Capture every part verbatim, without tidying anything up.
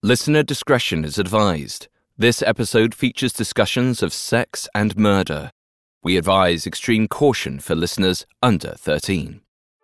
Listener discretion is advised. This episode features discussions of sex and murder. We advise extreme caution for listeners under thirteen.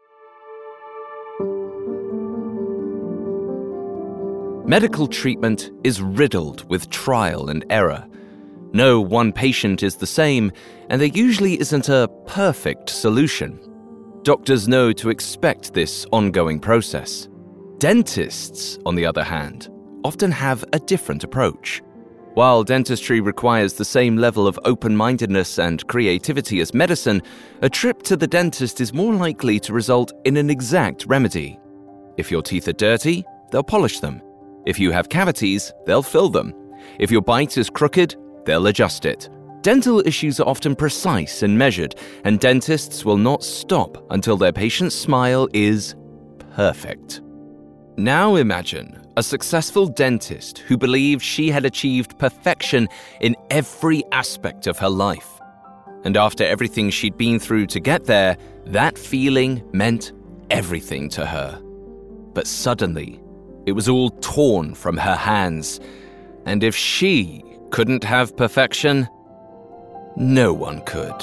Medical treatment is riddled with trial and error. No one patient is the same, and there usually isn't a perfect solution. Doctors know to expect this ongoing process. Dentists, on the other hand, often have a different approach. While dentistry requires the same level of open-mindedness and creativity as medicine, a trip to the dentist is more likely to result in an exact remedy. If your teeth are dirty, they'll polish them. If you have cavities, they'll fill them. If your bite is crooked, they'll adjust it. Dental issues are often precise and measured, and dentists will not stop until their patient's smile is perfect. Now imagine a successful dentist who believed she had achieved perfection in every aspect of her life. And after everything she'd been through to get there, that feeling meant everything to her. But suddenly, it was all torn from her hands. And if she couldn't have perfection, no one could.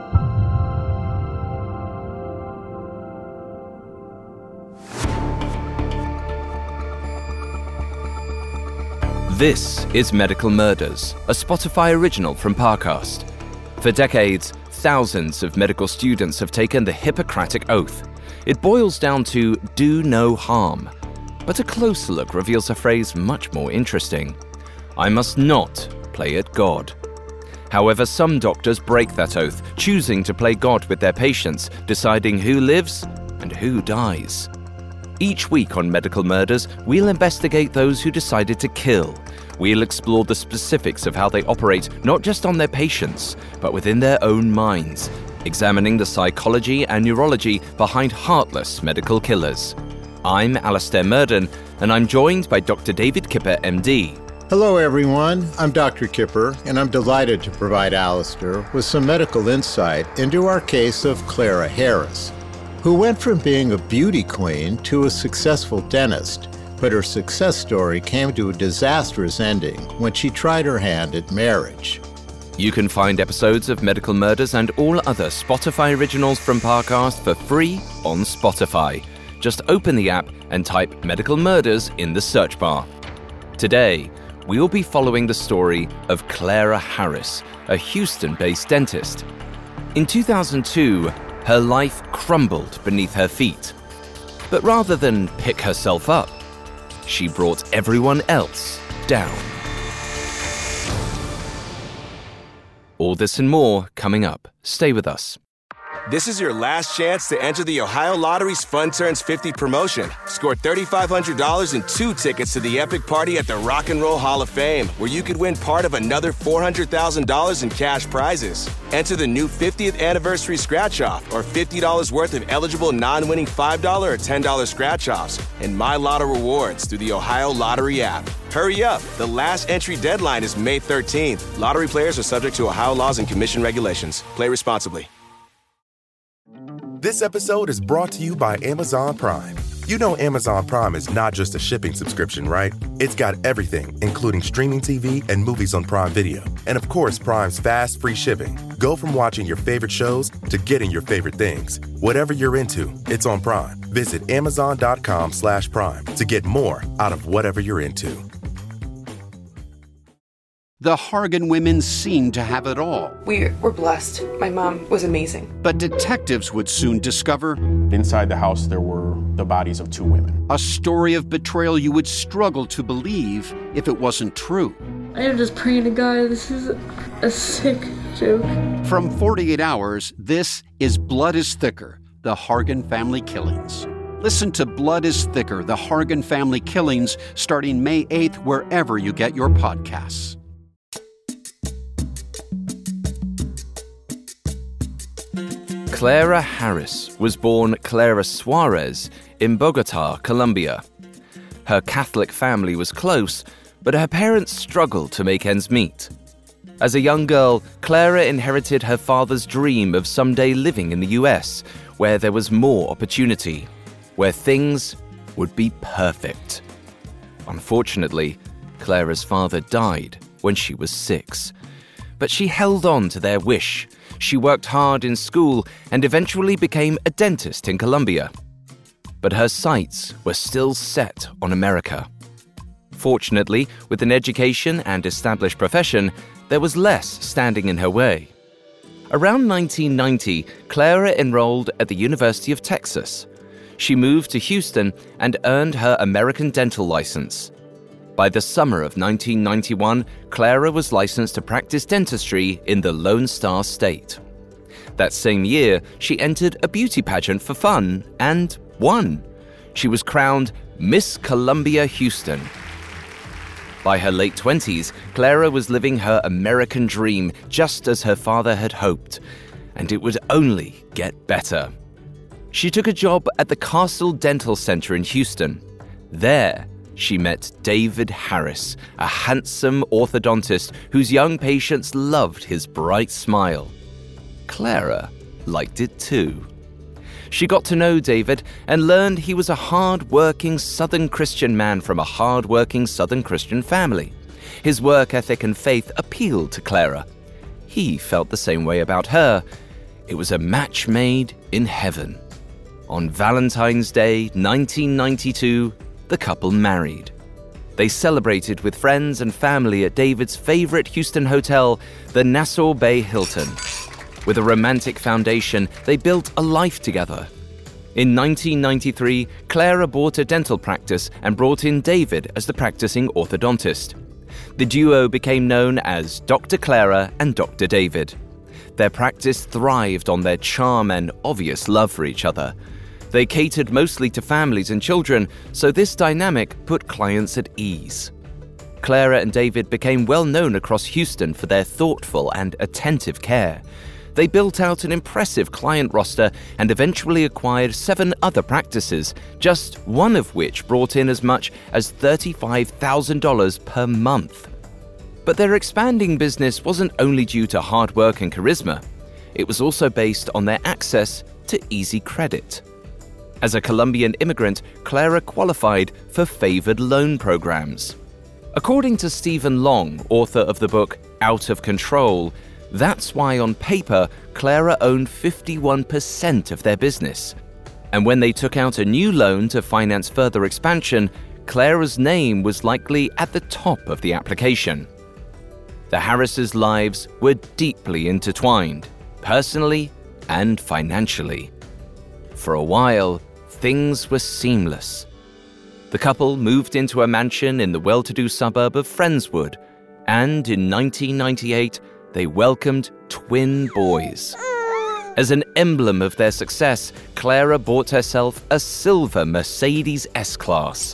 This is Medical Murders, a Spotify original from Parcast. For decades, thousands of medical students have taken the Hippocratic Oath. It boils down to do no harm. But a closer look reveals a phrase much more interesting. I must not play at God. However, some doctors break that oath, choosing to play God with their patients, deciding who lives and who dies. Each week on Medical Murders, we'll investigate those who decided to kill. We'll explore the specifics of how they operate, not just on their patients, but within their own minds, examining the psychology and neurology behind heartless medical killers. I'm Alastair Murden, and I'm joined by Doctor David Kipper, M D. Hello, everyone. I'm Doctor Kipper, and I'm delighted to provide Alastair with some medical insight into our case of Clara Harris, who went from being a beauty queen to a successful dentist, but her success story came to a disastrous ending when she tried her hand at marriage. You can find episodes of Medical Murders and all other Spotify originals from Parcast for free on Spotify. Just open the app and type Medical Murders in the search bar. Today, we'll be following the story of Clara Harris, a Houston-based dentist. In two thousand two, her life crumbled beneath her feet. But rather than pick herself up, she brought everyone else down. All this and more coming up. Stay with us. This is your last chance to enter the Ohio Lottery's Fun Turns fifty promotion. Score three thousand five hundred dollars and two tickets to the epic party at the Rock and Roll Hall of Fame, where you could win part of another four hundred thousand dollars in cash prizes. Enter the new fiftieth anniversary scratch-off or fifty dollars worth of eligible non-winning five dollars or ten dollars scratch-offs and My Lotto rewards through the Ohio Lottery app. Hurry up. The last entry deadline is May thirteenth. Lottery players are subject to Ohio laws and commission regulations. Play responsibly. This episode is brought to you by Amazon Prime. You know Amazon Prime is not just a shipping subscription, right? It's got everything, including streaming T V and movies on Prime Video. And of course, Prime's fast, free shipping. Go from watching your favorite shows to getting your favorite things. Whatever you're into, it's on Prime. Visit amazon.com slash prime to get more out of whatever you're into. The Hargan women seemed to have it all. We were blessed. My mom was amazing. But detectives would soon discover inside the house there were the bodies of two women. A story of betrayal you would struggle to believe if it wasn't true. I am just praying to God, this is a sick joke. From forty-eight hours, this is Blood is Thicker, the Hargan family killings. Listen to Blood is Thicker, the Hargan family killings, starting May eighth, wherever you get your podcasts. Clara Harris was born Clara Suarez in Bogota, Colombia. Her Catholic family was close, but her parents struggled to make ends meet. As a young girl, Clara inherited her father's dream of someday living in the U S, where there was more opportunity, where things would be perfect. Unfortunately, Clara's father died when she was six. But she held on to their wish. She worked hard in school and eventually became a dentist in Colombia. But her sights were still set on America. Fortunately, with an education and established profession, there was less standing in her way. Around nineteen ninety, Clara enrolled at the University of Texas. She moved to Houston and earned her American dental license. By the summer of nineteen ninety-one, Clara was licensed to practice dentistry in the Lone Star State. That same year, she entered a beauty pageant for fun and won. She was crowned Miss Columbia Houston. By her late twenties, Clara was living her American dream just as her father had hoped, and it would only get better. She took a job at the Castle Dental Center in Houston. There, she met David Harris, a handsome orthodontist whose young patients loved his bright smile. Clara liked it too. She got to know David and learned he was a hard-working Southern Christian man from a hard-working Southern Christian family. His work ethic and faith appealed to Clara. He felt the same way about her. It was a match made in heaven. On Valentine's Day, nineteen ninety-two, the couple married. They celebrated with friends and family at David's favorite Houston hotel, the Nassau Bay Hilton. With a romantic foundation, they built a life together. In nineteen ninety-three, Clara bought a dental practice and brought in David as the practicing orthodontist. The duo became known as Doctor Clara and Doctor David. Their practice thrived on their charm and obvious love for each other. They catered mostly to families and children, so this dynamic put clients at ease. Clara and David became well known across Houston for their thoughtful and attentive care. They built out an impressive client roster and eventually acquired seven other practices, just one of which brought in as much as thirty-five thousand dollars per month. But their expanding business wasn't only due to hard work and charisma. It was also based on their access to easy credit. As a Colombian immigrant, Clara qualified for favored loan programs. According to Stephen Long, author of the book Out of Control, that's why on paper, Clara owned fifty-one percent of their business. And when they took out a new loan to finance further expansion, Clara's name was likely at the top of the application. The Harrises' lives were deeply intertwined, personally and financially. For a while, things were seamless. The couple moved into a mansion in the well-to-do suburb of Friendswood, and in nineteen ninety-eight, they welcomed twin boys. As an emblem of their success, Clara bought herself a silver Mercedes S-Class.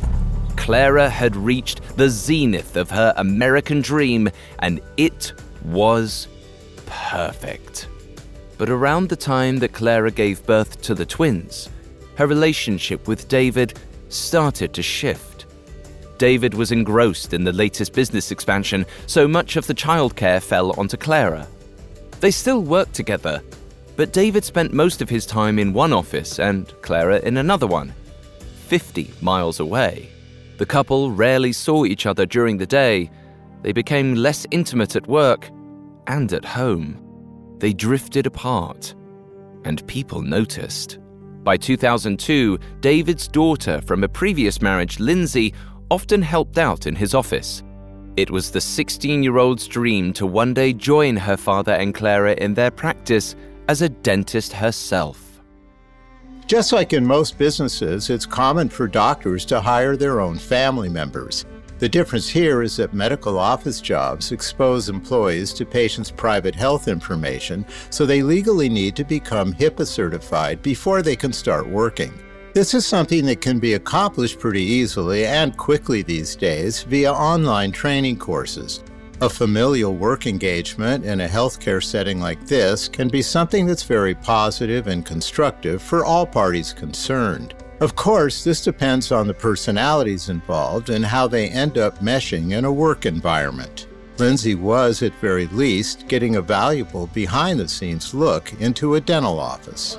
Clara had reached the zenith of her American dream, and it was perfect. But around the time that Clara gave birth to the twins, her relationship with David started to shift. David was engrossed in the latest business expansion, so much of the childcare fell onto Clara. They still worked together, but David spent most of his time in one office and Clara in another one, fifty miles away. The couple rarely saw each other during the day. They became less intimate at work and at home. They drifted apart, and people noticed. By two thousand two, David's daughter from a previous marriage, Lindsay, often helped out in his office. It was the sixteen-year-old's dream to one day join her father and Clara in their practice as a dentist herself. Just like in most businesses, it's common for doctors to hire their own family members. The difference here is that medical office jobs expose employees to patients' private health information, so they legally need to become HIPAA certified before they can start working. This is something that can be accomplished pretty easily and quickly these days via online training courses. A familial work engagement in a healthcare setting like this can be something that's very positive and constructive for all parties concerned. Of course, this depends on the personalities involved and how they end up meshing in a work environment. Lindsay was, at very least, getting a valuable behind-the-scenes look into a dental office.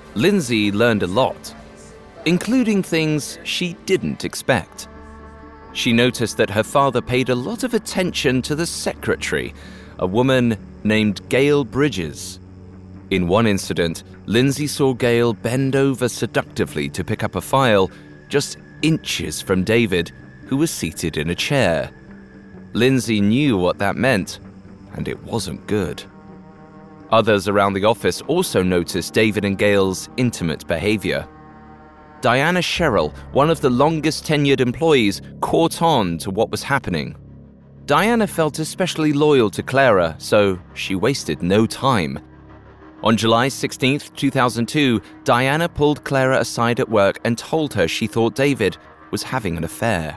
Lindsay learned a lot, including things she didn't expect. She noticed that her father paid a lot of attention to the secretary, a woman named Gail Bridges. In one incident, Lindsay saw Gail bend over seductively to pick up a file just inches from David, who was seated in a chair. Lindsay knew what that meant, and it wasn't good. Others around the office also noticed David and Gail's intimate behavior. Diana Sherrill, one of the longest tenured employees, caught on to what was happening. Diana felt especially loyal to Clara, so she wasted no time. On July sixteenth, two thousand two, Diana pulled Clara aside at work and told her she thought David was having an affair.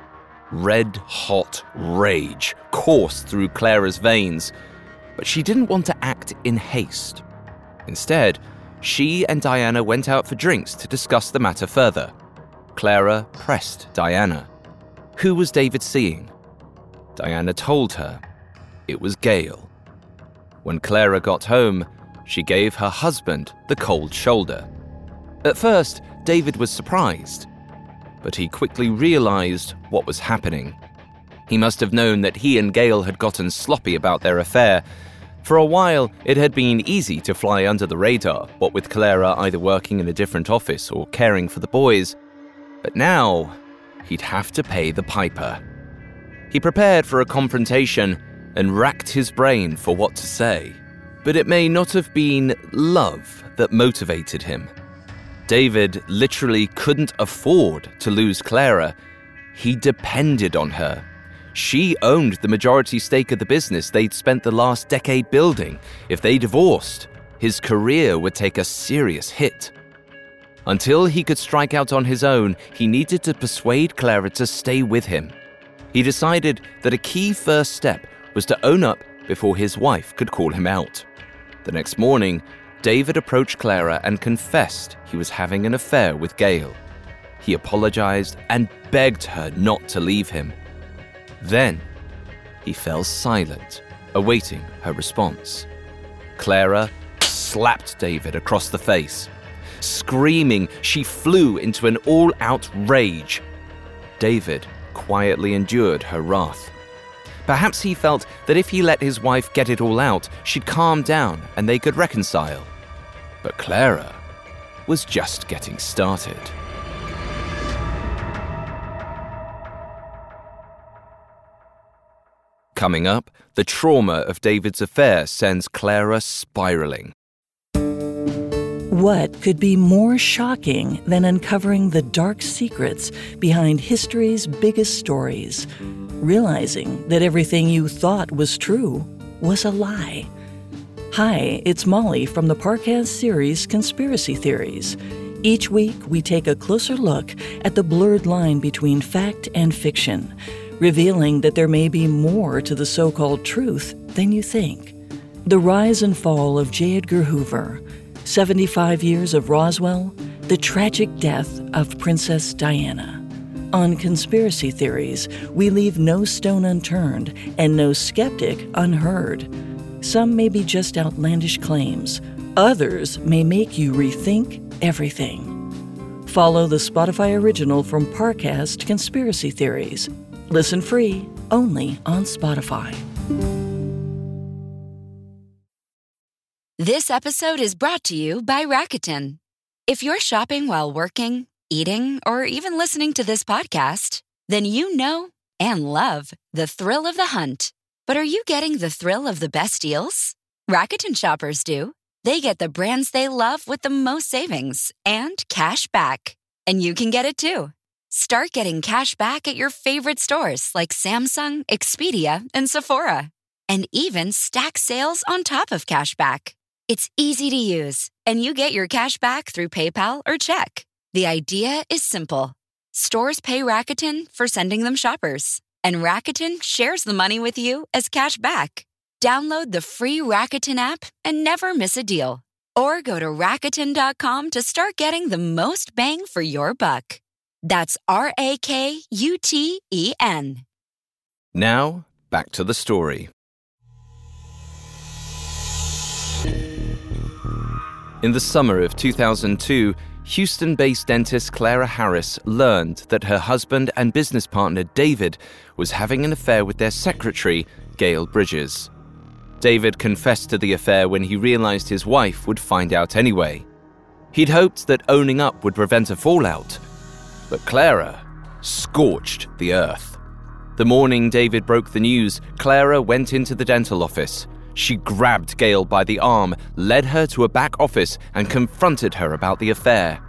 Red-hot rage coursed through Clara's veins, but she didn't want to act in haste. Instead, she and Diana went out for drinks to discuss the matter further. Clara pressed Diana. Who was David seeing? Diana told her it was Gail. When Clara got home, she gave her husband the cold shoulder. At first, David was surprised, but he quickly realized what was happening. He must have known that he and Gail had gotten sloppy about their affair. For a while, it had been easy to fly under the radar, what with Clara either working in a different office or caring for the boys. But now, he'd have to pay the piper. He prepared for a confrontation and racked his brain for what to say. But it may not have been love that motivated him. David literally couldn't afford to lose Clara. He depended on her. She owned the majority stake of the business they'd spent the last decade building. If they divorced, his career would take a serious hit. Until he could strike out on his own, he needed to persuade Clara to stay with him. He decided that a key first step was to own up before his wife could call him out. The next morning, David approached Clara and confessed he was having an affair with Gail. He apologized and begged her not to leave him. Then, he fell silent, awaiting her response. Clara slapped David across the face. Screaming, she flew into an all-out rage. David quietly endured her wrath. Perhaps he felt that if he let his wife get it all out, she'd calm down and they could reconcile. But Clara was just getting started. Coming up, the trauma of David's affair sends Clara spiraling. What could be more shocking than uncovering the dark secrets behind history's biggest stories? Realizing that everything you thought was true was a lie. Hi, it's Molly from the Parcast series Conspiracy Theories. Each week, we take a closer look at the blurred line between fact and fiction, revealing that there may be more to the so-called truth than you think. The rise and fall of J. Edgar Hoover, seventy-five years of Roswell, the tragic death of Princess Diana. On Conspiracy Theories, we leave no stone unturned and no skeptic unheard. Some may be just outlandish claims. Others may make you rethink everything. Follow the Spotify original from Parcast Conspiracy Theories. Listen free, only on Spotify. This episode is brought to you by Rakuten. If you're shopping while working, eating, or even listening to this podcast, then you know and love the thrill of the hunt. But are you getting the thrill of the best deals? Rakuten shoppers do. They get the brands they love with the most savings and cash back. And you can get it too. Start getting cash back at your favorite stores like Samsung, Expedia, and Sephora. And even stack sales on top of cash back. It's easy to use, and you get your cash back through PayPal or check. The idea is simple. Stores pay Rakuten for sending them shoppers, and Rakuten shares the money with you as cash back. Download the free Rakuten app and never miss a deal. Or go to Rakuten dot com to start getting the most bang for your buck. That's R A K U T E N. Now, back to the story. In the summer of two thousand two, Houston-based dentist Clara Harris learned that her husband and business partner David was having an affair with their secretary, Gail Bridges. David confessed to the affair when he realized his wife would find out anyway. He'd hoped that owning up would prevent a fallout, but Clara scorched the earth. The morning David broke the news, Clara went into the dental office. She grabbed Gail by the arm, led her to a back office, and confronted her about the affair.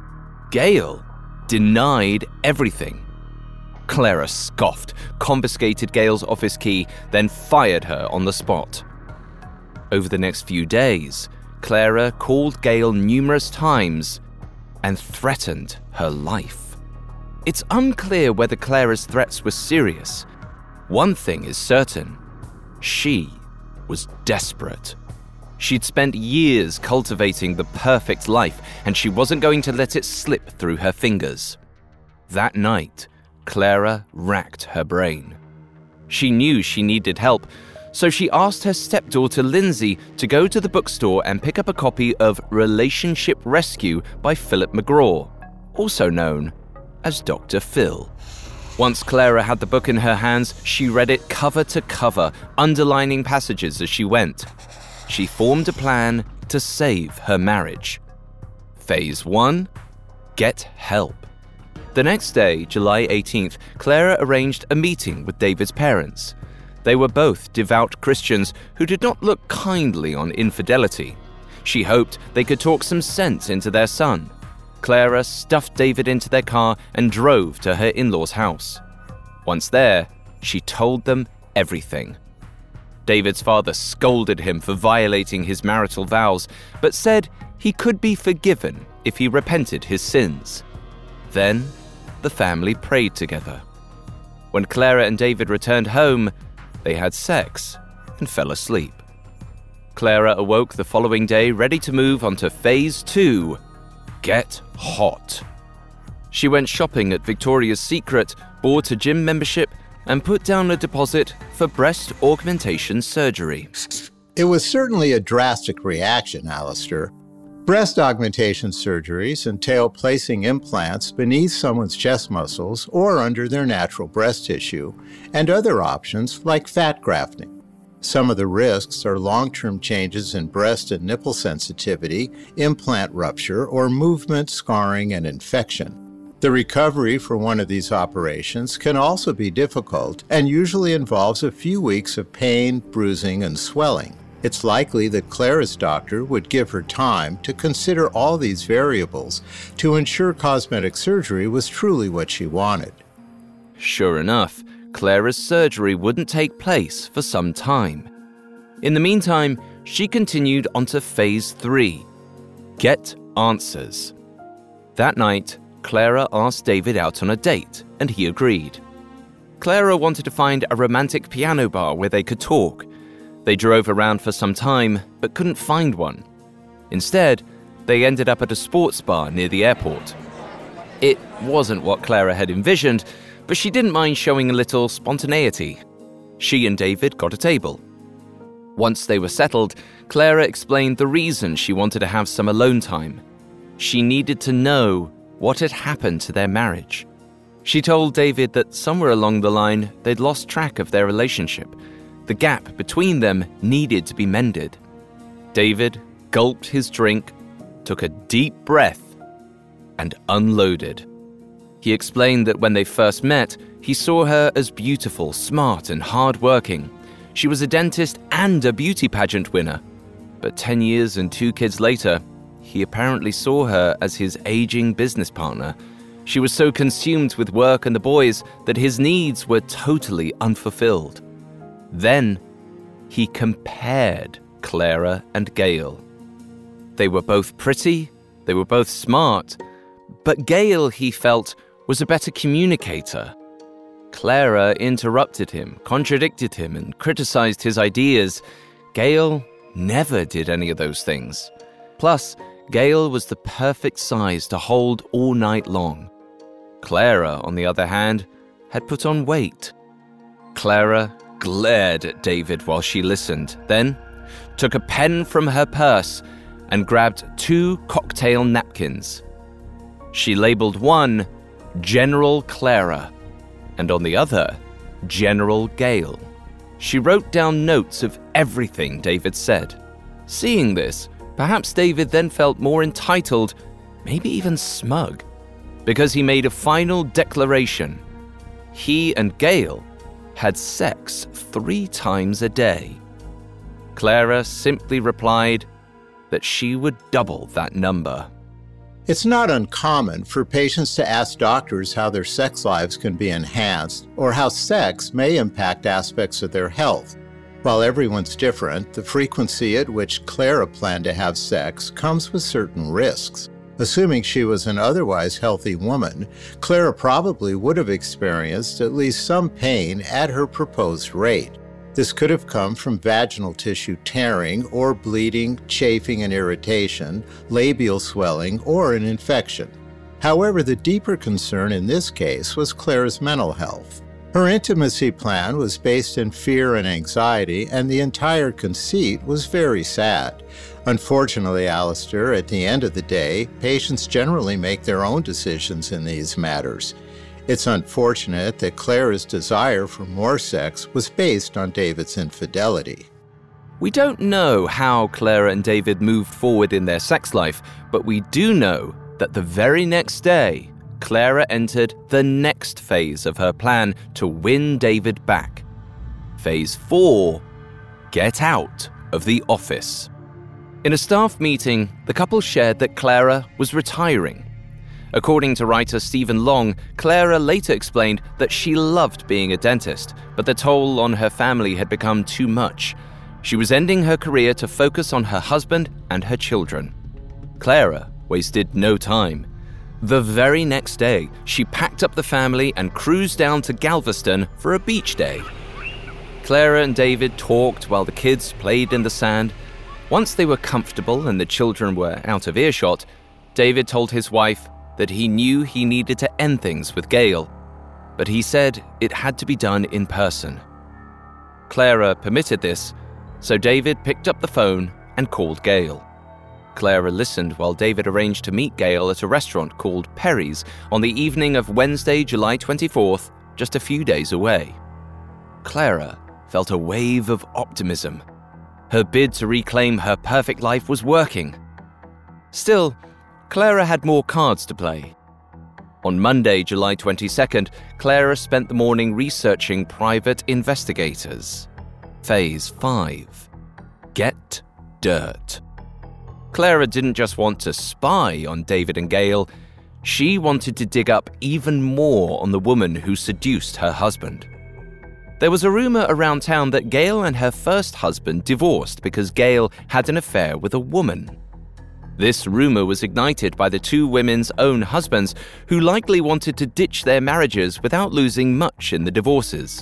Gail denied everything. Clara scoffed, confiscated Gail's office key, then fired her on the spot. Over the next few days, Clara called Gail numerous times and threatened her life. It's unclear whether Clara's threats were serious. One thing is certain: she was desperate. She'd spent years cultivating the perfect life, and she wasn't going to let it slip through her fingers. That night, Clara racked her brain. She knew she needed help, so she asked her stepdaughter Lindsay to go to the bookstore and pick up a copy of Relationship Rescue by Philip McGraw, also known as Doctor Phil. Once Clara had the book in her hands, she read it cover to cover, underlining passages as she went. She formed a plan to save her marriage. Phase one, get help. The next day, July eighteenth, Clara arranged a meeting with David's parents. They were both devout Christians who did not look kindly on infidelity. She hoped they could talk some sense into their son. Clara stuffed David into their car and drove to her in-laws' house. Once there, she told them everything. David's father scolded him for violating his marital vows, but said he could be forgiven if he repented his sins. Then, the family prayed together. When Clara and David returned home, they had sex and fell asleep. Clara awoke the following day ready to move on to phase two, get hot. She went shopping at Victoria's Secret, bought a gym membership, and put down a deposit for breast augmentation surgery. It was certainly a drastic reaction, Alistair. Breast augmentation surgeries entail placing implants beneath someone's chest muscles or under their natural breast tissue, and other options like fat grafting. Some of the risks are long-term changes in breast and nipple sensitivity, implant rupture, or movement, scarring, and infection. The recovery for one of these operations can also be difficult and usually involves a few weeks of pain, bruising, and swelling. It's likely that Clara's doctor would give her time to consider all these variables to ensure cosmetic surgery was truly what she wanted. Sure enough, Clara's surgery wouldn't take place for some time. In the meantime, she continued on to phase three, get answers. That night, Clara asked David out on a date, and he agreed. Clara wanted to find a romantic piano bar where they could talk. They drove around for some time, but couldn't find one. Instead, they ended up at a sports bar near the airport. It wasn't what Clara had envisioned, but she didn't mind showing a little spontaneity. She and David got a table. Once they were settled, Clara explained the reason she wanted to have some alone time. She needed to know what had happened to their marriage. She told David that somewhere along the line, they'd lost track of their relationship. The gap between them needed to be mended. David gulped his drink, took a deep breath, and unloaded. He explained that when they first met, he saw her as beautiful, smart, and hardworking. She was a dentist and a beauty pageant winner. But ten years and two kids later, he apparently saw her as his aging business partner. She was so consumed with work and the boys that his needs were totally unfulfilled. Then, he compared Clara and Gail. They were both pretty, they were both smart, but Gail, he felt, was a better communicator. Clara interrupted him, contradicted him, and criticized his ideas. Gail never did any of those things. Plus, Gail was the perfect size to hold all night long. Clara, on the other hand, had put on weight. Clara glared at David while she listened, then took a pen from her purse and grabbed two cocktail napkins. She labeled one General Clara, and on the other, General Gale. She wrote down notes of everything David said. Seeing this, perhaps David then felt more entitled, maybe even smug, because he made a final declaration. He and Gale had sex three times a day. Clara simply replied that she would double that number. It's not uncommon for patients to ask doctors how their sex lives can be enhanced or how sex may impact aspects of their health. While everyone's different, the frequency at which Clara planned to have sex comes with certain risks. Assuming she was an otherwise healthy woman, Clara probably would have experienced at least some pain at her proposed rate. This could have come from vaginal tissue tearing or bleeding, chafing and irritation, labial swelling, or an infection. However, the deeper concern in this case was Clara's mental health. Her intimacy plan was based in fear and anxiety, and the entire conceit was very sad. Unfortunately, Alistair, at the end of the day, patients generally make their own decisions in these matters. It's unfortunate that Clara's desire for more sex was based on David's infidelity. We don't know how Clara and David moved forward in their sex life, but we do know that the very next day, Clara entered the next phase of her plan to win David back. Phase four, get out of the office. In a staff meeting, the couple shared that Clara was retiring. According to writer Stephen Long, Clara later explained that she loved being a dentist, but the toll on her family had become too much. She was ending her career to focus on her husband and her children. Clara wasted no time. The very next day, she packed up the family and cruised down to Galveston for a beach day. Clara and David talked while the kids played in the sand. Once they were comfortable and the children were out of earshot, David told his wife that he knew he needed to end things with Gale, but he said it had to be done in person. Clara permitted this, so David picked up the phone and called Gale. Clara listened while David arranged to meet Gale at a restaurant called Perry's on the evening of Wednesday, July twenty-fourth, just a few days away. Clara felt a wave of optimism. Her bid to reclaim her perfect life was working. Still, Clara had more cards to play. On Monday, July twenty-second, Clara spent the morning researching private investigators. Phase five. Get dirt. Clara didn't just want to spy on David and Gale. She wanted to dig up even more on the woman who seduced her husband. There was a rumor around town that Gale and her first husband divorced because Gale had an affair with a woman. This rumor was ignited by the two women's own husbands, who likely wanted to ditch their marriages without losing much in the divorces.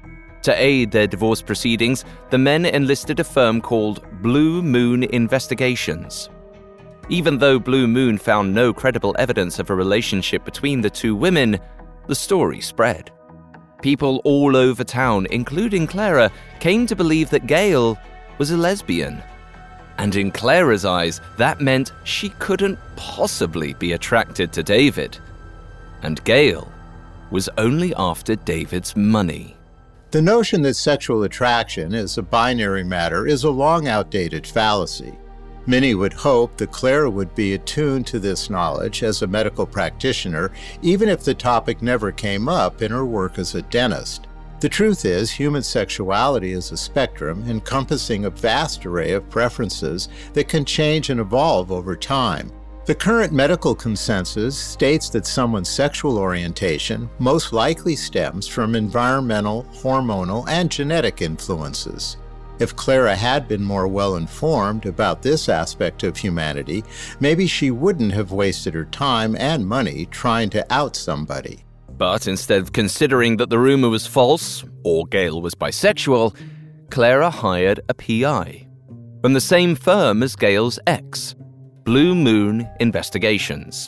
To aid their divorce proceedings, the men enlisted a firm called Blue Moon Investigations. Even though Blue Moon found no credible evidence of a relationship between the two women, the story spread. People all over town, including Clara, came to believe that Gale was a lesbian. And in Clara's eyes, that meant she couldn't possibly be attracted to David. And Gale was only after David's money. The notion that sexual attraction is a binary matter is a long outdated fallacy. Many would hope that Clara would be attuned to this knowledge as a medical practitioner, even if the topic never came up in her work as a dentist. The truth is, human sexuality is a spectrum encompassing a vast array of preferences that can change and evolve over time. The current medical consensus states that someone's sexual orientation most likely stems from environmental, hormonal, and genetic influences. If Clara had been more well-informed about this aspect of humanity, maybe she wouldn't have wasted her time and money trying to out somebody. But instead of considering that the rumor was false, or Gale was bisexual, Clara hired a P I from the same firm as Gale's ex, Blue Moon Investigations.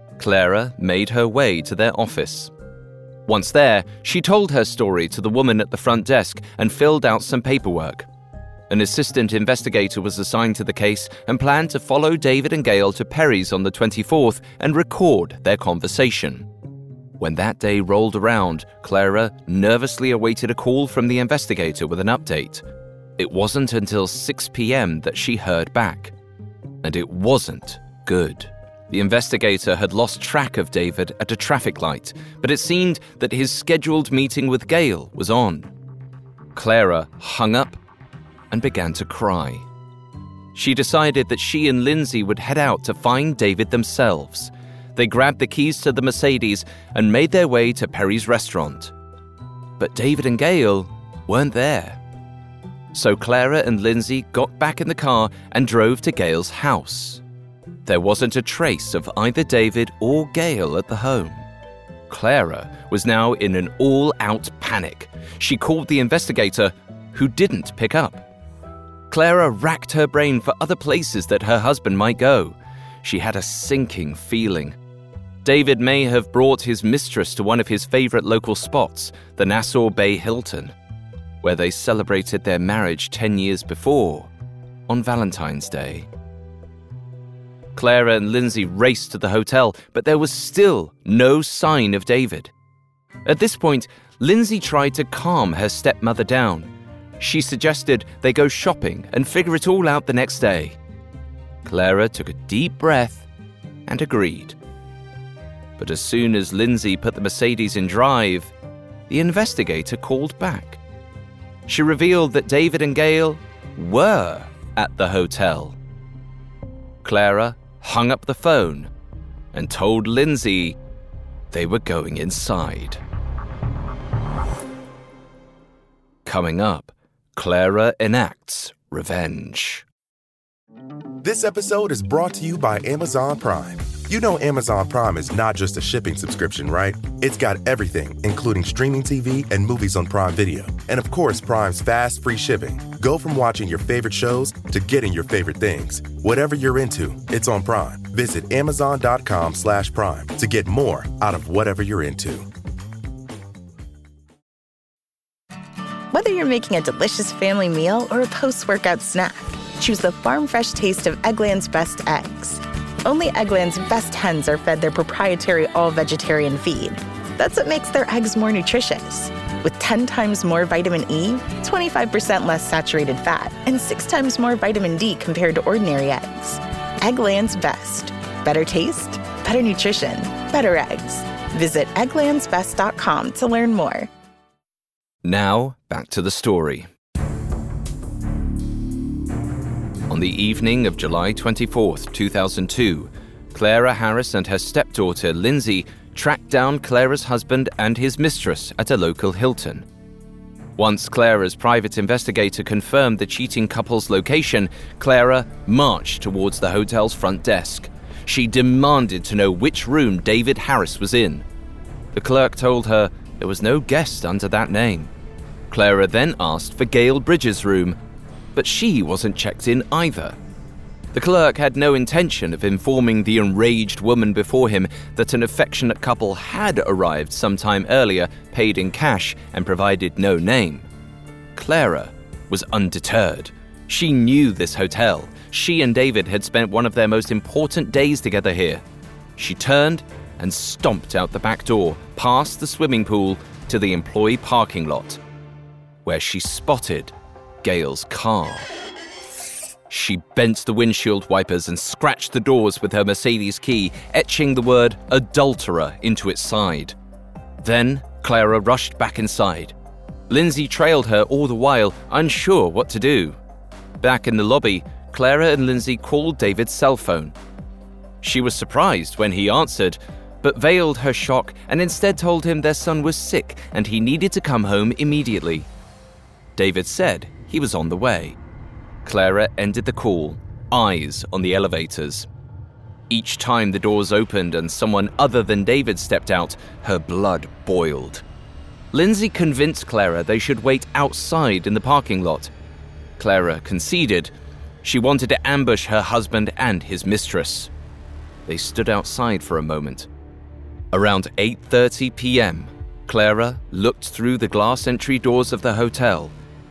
Clara made her way to their office. Once there, she told her story to the woman at the front desk and filled out some paperwork. An assistant investigator was assigned to the case and planned to follow David and Gail to Perry's on the twenty-fourth and record their conversation. When that day rolled around, Clara nervously awaited a call from the investigator with an update. It wasn't until six p.m. that she heard back. And it wasn't good. The investigator had lost track of David at a traffic light, but it seemed that his scheduled meeting with Gail was on. Clara hung up and began to cry. She decided that she and Lindsay would head out to find David themselves. They grabbed the keys to the Mercedes and made their way to Perry's restaurant. But David and Gail weren't there. So Clara and Lindsay got back in the car and drove to Gail's house. There wasn't a trace of either David or Gail at the home. Clara was now in an all-out panic. She called the investigator, who didn't pick up. Clara racked her brain for other places that her husband might go. She had a sinking feeling. David may have brought his mistress to one of his favorite local spots, the Nassau Bay Hilton, where they celebrated their marriage ten years before, on Valentine's Day. Clara and Lindsay raced to the hotel, but there was still no sign of David. At this point, Lindsay tried to calm her stepmother down. She suggested they go shopping and figure it all out the next day. Clara took a deep breath and agreed. But as soon as Lindsay put the Mercedes in drive, the investigator called back. She revealed that David and Gail were at the hotel. Clara hung up the phone and told Lindsay they were going inside. Coming up, Clara enacts revenge. This episode is brought to you by Amazon Prime. You know Amazon Prime is not just a shipping subscription, right? It's got everything, including streaming T V and movies on Prime Video. And of course, Prime's fast, free shipping. Go from watching your favorite shows to getting your favorite things. Whatever you're into, it's on Prime. Visit amazon.com slash prime to get more out of whatever you're into. Whether you're making a delicious family meal or a post-workout snack, choose the farm fresh taste of Eggland's Best Eggs. Only Eggland's best hens are fed their proprietary all-vegetarian feed. That's what makes their eggs more nutritious. With ten times more vitamin E, twenty-five percent less saturated fat, and six times more vitamin D compared to ordinary eggs. Eggland's Best. Better taste, better nutrition, better eggs. Visit egglands best dot com to learn more. Now, back to the story. On the evening of July twenty-fourth, two thousand two, Clara Harris and her stepdaughter, Lindsay, tracked down Clara's husband and his mistress at a local Hilton. Once Clara's private investigator confirmed the cheating couple's location, Clara marched towards the hotel's front desk. She demanded to know which room David Harris was in. The clerk told her there was no guest under that name. Clara then asked for Gail Bridges' room, but she wasn't checked in either. The clerk had no intention of informing the enraged woman before him that an affectionate couple had arrived sometime earlier, paid in cash, and provided no name. Clara was undeterred. She knew this hotel. She and David had spent one of their most important days together here. She turned and stomped out the back door, past the swimming pool, to the employee parking lot, where she spotted Gail's car. She bent the windshield wipers and scratched the doors with her Mercedes key, etching the word adulterer into its side. Then Clara rushed back inside. Lindsay trailed her all the while, unsure what to do. Back in the lobby, Clara and Lindsay called David's cell phone. She was surprised when he answered, but veiled her shock and instead told him their son was sick and he needed to come home immediately. David said he was on the way. Clara ended the call, eyes on the elevators. Each time the doors opened and someone other than David stepped out, her blood boiled. Lindsay convinced Clara they should wait outside in the parking lot. Clara conceded. She wanted to ambush her husband and his mistress. They stood outside for a moment. Around eight thirty p.m., Clara looked through the glass entry doors of the hotel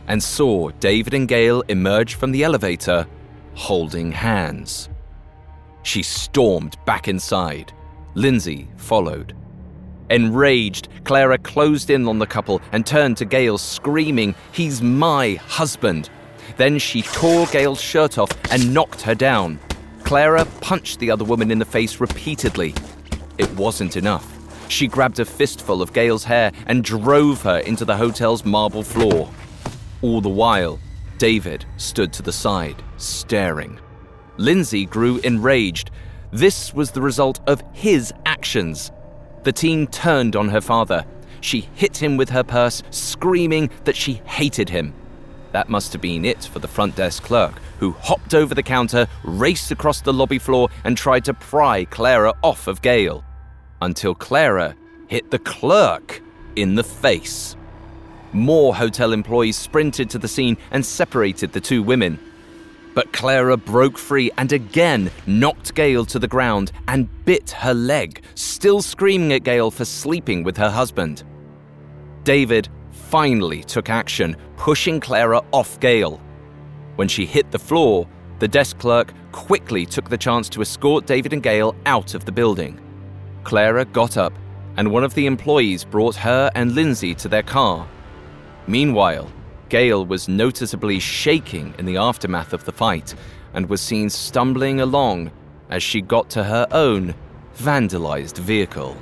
and saw David and Gail emerge from the elevator holding hands. She stormed back inside. Lindsay followed. Enraged, Clara closed in on the couple and turned to Gail, screaming, "He's my husband!" Then she tore Gail's shirt off and knocked her down. Clara punched the other woman in the face repeatedly. It wasn't enough. She grabbed a fistful of Gail's hair and drove her into the hotel's marble floor. All the while, David stood to the side, staring. Lindsay grew enraged. This was the result of his actions. The teen turned on her father. She hit him with her purse, screaming that she hated him. That must have been it for the front desk clerk, who hopped over the counter, raced across the lobby floor, and tried to pry Clara off of Gail, until Clara hit the clerk in the face. More hotel employees sprinted to the scene and separated the two women. But Clara broke free and again knocked Gail to the ground and bit her leg, still screaming at Gail for sleeping with her husband. David finally took action, pushing Clara off Gail. When she hit the floor, the desk clerk quickly took the chance to escort David and Gail out of the building. Clara got up, and one of the employees brought her and Lindsay to their car. Meanwhile, Gail was noticeably shaking in the aftermath of the fight and was seen stumbling along as she got to her own vandalized vehicle.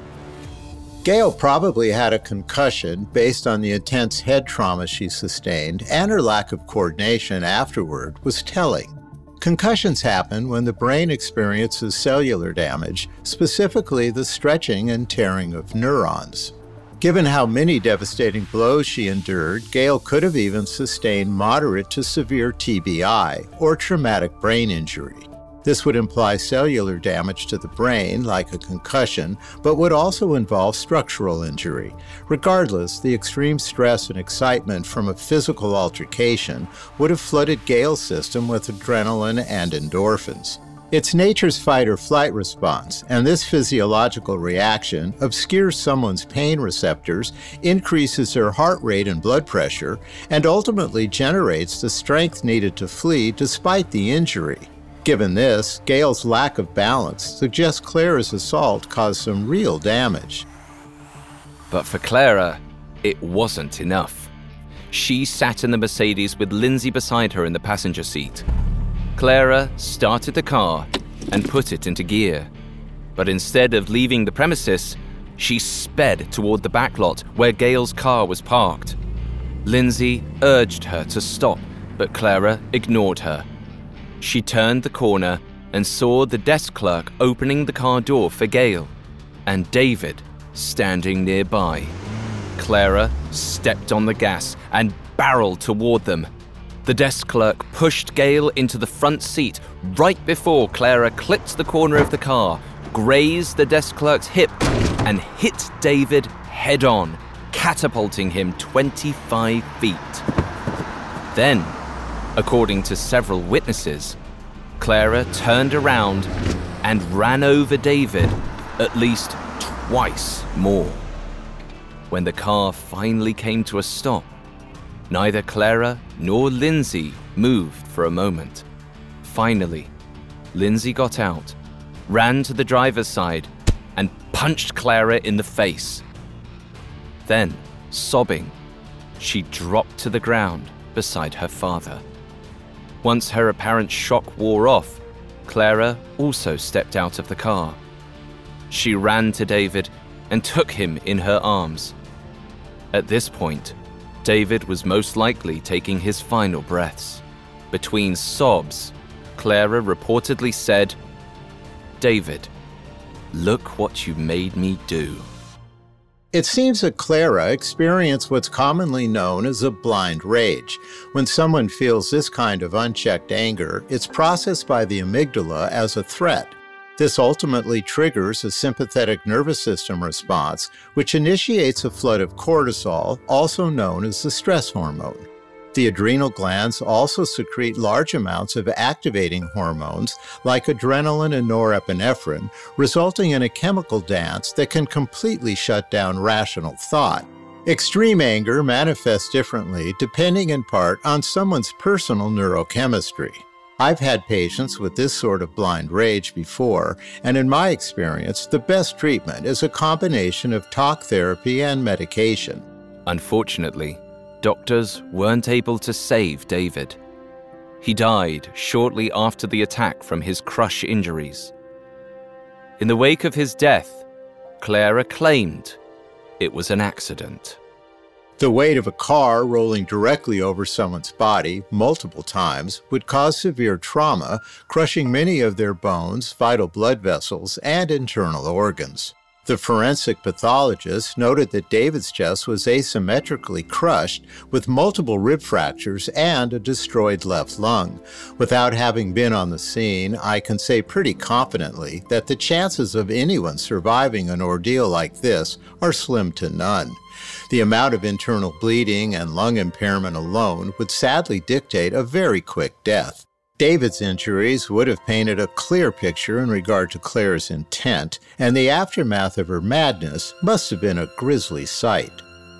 Gail probably had a concussion based on the intense head trauma she sustained, and her lack of coordination afterward was telling. Concussions happen when the brain experiences cellular damage, specifically the stretching and tearing of neurons. Given how many devastating blows she endured, Gail could have even sustained moderate to severe T B I, or traumatic brain injury. This would imply cellular damage to the brain, like a concussion, but would also involve structural injury. Regardless, the extreme stress and excitement from a physical altercation would have flooded Gail's system with adrenaline and endorphins. It's nature's fight-or-flight response, and this physiological reaction obscures someone's pain receptors, increases their heart rate and blood pressure, and ultimately generates the strength needed to flee despite the injury. Given this, Gail's lack of balance suggests Clara's assault caused some real damage. But for Clara, it wasn't enough. She sat in the Mercedes with Lindsay beside her in the passenger seat. Clara started the car and put it into gear. But instead of leaving the premises, she sped toward the backlot where Gail's car was parked. Lindsay urged her to stop, but Clara ignored her. She turned the corner and saw the desk clerk opening the car door for Gail, and David standing nearby. Clara stepped on the gas and barreled toward them. The desk clerk pushed Gail into the front seat right before Clara clipped the corner of the car, grazed the desk clerk's hip, and hit David head-on, catapulting him twenty-five feet. Then, according to several witnesses, Clara turned around and ran over David at least twice more. When the car finally came to a stop, neither Clara nor Lindsay moved for a moment. Finally, Lindsay got out, ran to the driver's side, and punched Clara in the face. Then, sobbing, she dropped to the ground beside her father. Once her apparent shock wore off, Clara also stepped out of the car. She ran to David and took him in her arms. At this point, David was most likely taking his final breaths. Between sobs, Clara reportedly said, "David, look what you made me do." It seems that Clara experienced what's commonly known as a blind rage. When someone feels this kind of unchecked anger, it's processed by the amygdala as a threat. This ultimately triggers a sympathetic nervous system response, which initiates a flood of cortisol, also known as the stress hormone. The adrenal glands also secrete large amounts of activating hormones like adrenaline and norepinephrine, resulting in a chemical dance that can completely shut down rational thought. Extreme anger manifests differently depending in part on someone's personal neurochemistry. I've had patients with this sort of blind rage before, and in my experience, the best treatment is a combination of talk therapy and medication. Unfortunately, doctors weren't able to save David. He died shortly after the attack from his crush injuries. In the wake of his death, Clara claimed it was an accident. The weight of a car rolling directly over someone's body multiple times would cause severe trauma, crushing many of their bones, vital blood vessels, and internal organs. The forensic pathologist noted that David's chest was asymmetrically crushed with multiple rib fractures and a destroyed left lung. Without having been on the scene, I can say pretty confidently that the chances of anyone surviving an ordeal like this are slim to none. The amount of internal bleeding and lung impairment alone would sadly dictate a very quick death. David's injuries would have painted a clear picture in regard to Clara's intent, and the aftermath of her madness must have been a grisly sight.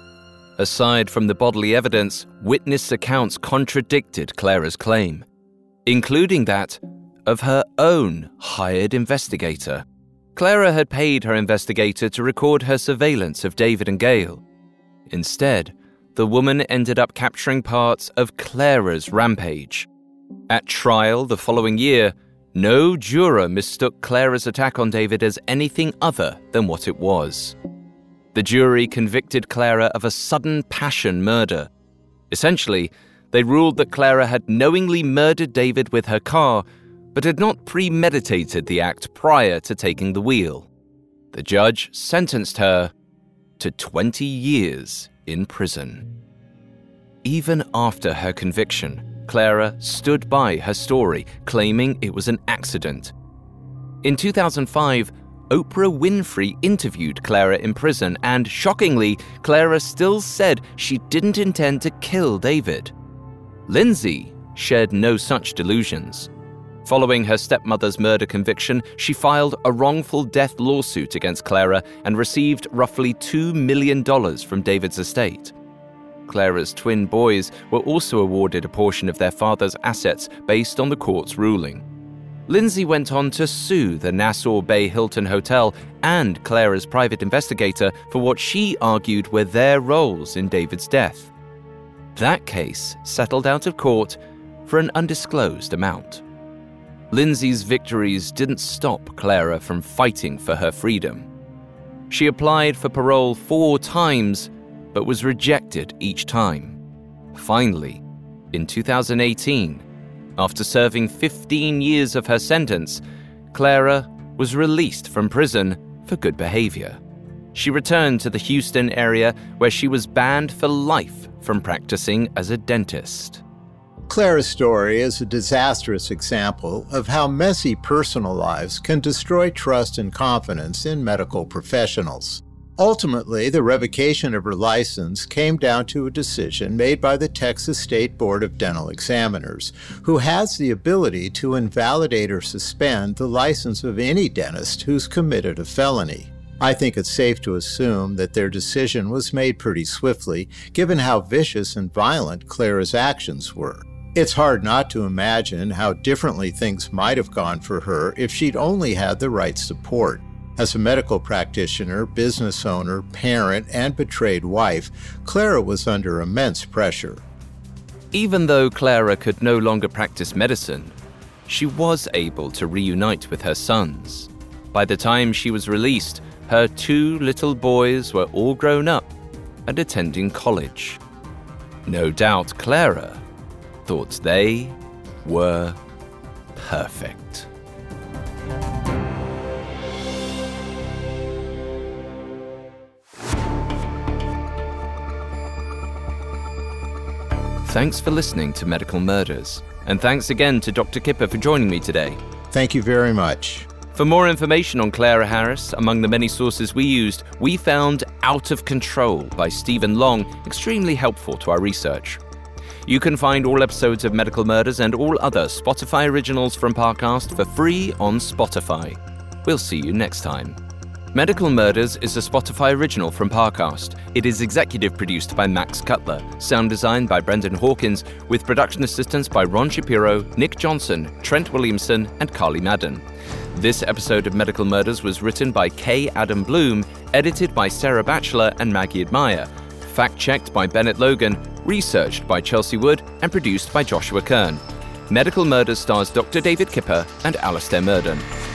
Aside from the bodily evidence, witness accounts contradicted Clara's claim, including that of her own hired investigator. Clara had paid her investigator to record her surveillance of David and Gail. Instead, the woman ended up capturing parts of Clara's rampage. At trial the following year, no juror mistook Clara's attack on David as anything other than what it was. The jury convicted Clara of a sudden passion murder. Essentially, they ruled that Clara had knowingly murdered David with her car, but had not premeditated the act prior to taking the wheel. The judge sentenced her to twenty years in prison. Even after her conviction, Clara stood by her story, claiming it was an accident. In two thousand five, Oprah Winfrey interviewed Clara in prison, and shockingly, Clara still said she didn't intend to kill David. Lindsay shared no such delusions. Following her stepmother's murder conviction, she filed a wrongful death lawsuit against Clara and received roughly two million dollars from David's estate. Clara's twin boys were also awarded a portion of their father's assets based on the court's ruling. Lindsay went on to sue the Nassau Bay Hilton Hotel and Clara's private investigator for what she argued were their roles in David's death. That case settled out of court for an undisclosed amount. Lindsay's victories didn't stop Clara from fighting for her freedom. She applied for parole four times, but was rejected each time. Finally, in two thousand eighteen, after serving fifteen years of her sentence, Clara was released from prison for good behavior. She returned to the Houston area where she was banned for life from practicing as a dentist. Clara's story is a disastrous example of how messy personal lives can destroy trust and confidence in medical professionals. Ultimately, the revocation of her license came down to a decision made by the Texas State Board of Dental Examiners, who has the ability to invalidate or suspend the license of any dentist who's committed a felony. I think it's safe to assume that their decision was made pretty swiftly, given how vicious and violent Clara's actions were. It's hard not to imagine how differently things might have gone for her if she'd only had the right support. As a medical practitioner, business owner, parent, and betrayed wife, Clara was under immense pressure. Even though Clara could no longer practice medicine, she was able to reunite with her sons. By the time she was released, her two little boys were all grown up and attending college. No doubt Clara thought they were perfect. Thanks for listening to Medical Murders, and thanks again to Doctor Kipper for joining me today. Thank you very much. For more information on Clara Harris, among the many sources we used, we found Out of Control by Stephen Long extremely helpful to our research. You can find all episodes of Medical Murders and all other Spotify originals from Parcast for free on Spotify. We'll see you next time. Medical Murders is a Spotify original from Parcast. It is executive produced by Max Cutler, sound designed by Brendan Hawkins, with production assistance by Ron Shapiro, Nick Johnson, Trent Williamson, and Carly Madden. This episode of Medical Murders was written by K. Adam Bloom, edited by Sarah Batchelor and Maggie Admire, fact-checked by Bennett Logan, researched by Chelsea Wood, and produced by Joshua Kern. Medical Murders stars Doctor David Kipper and Alastair Murden.